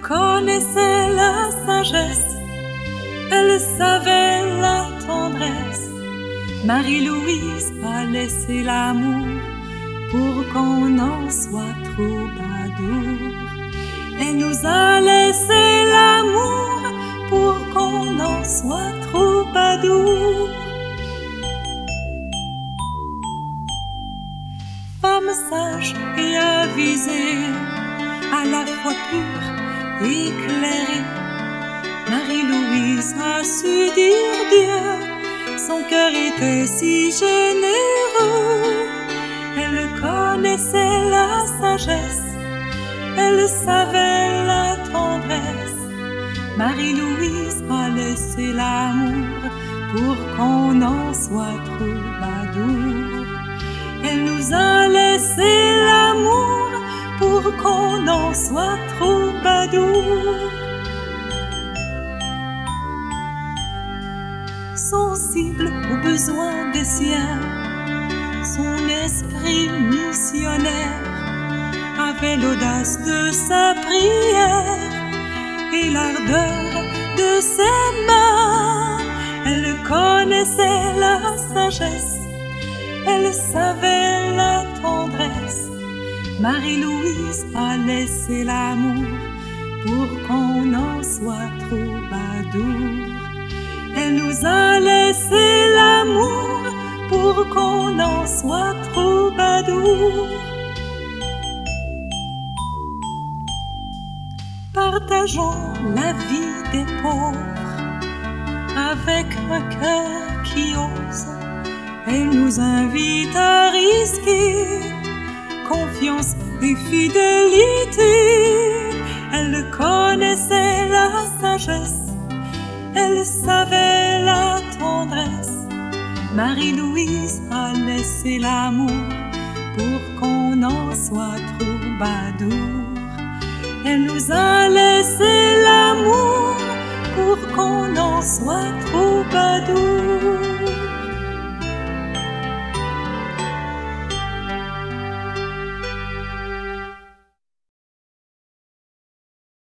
connaissait la sagesse, elle savait la tendresse. Marie-Louise a laissé l'amour pour qu'on en soit troubadour. Elle nous a laissé l'amour pour qu'on en soit troubadour. Femme sage et avisée, à la fois pure et éclairée, Marie-Louise a su dire Dieu, son cœur était si généreux. Elle connaissait la sagesse, elle savait la tendresse. Marie-Louise a laissé l'amour pour qu'on en soit troubadour. Elle nous a laissé l'amour pour qu'on en soit troubadour. Sensible aux besoins des siens, son esprit missionnaire avait l'audace de sa prière et l'ardeur de ses mains. Elle connaissait la sagesse, elle savait la tendresse. Marie-Louise a laissé l'amour pour qu'on en soit troubadour. Elle nous a laissé l'amour pour qu'on en soit troubadour. Partageons la vie des pauvres avec un cœur qui ose. Elle nous invite à risquer confiance et fidélité. Elle connaissait la sagesse, elle savait la tendresse. Marie-Louise a laissé l'amour pour qu'on en soit troubadour. Elle nous a laissé l'amour pour qu'on en soit troubadour.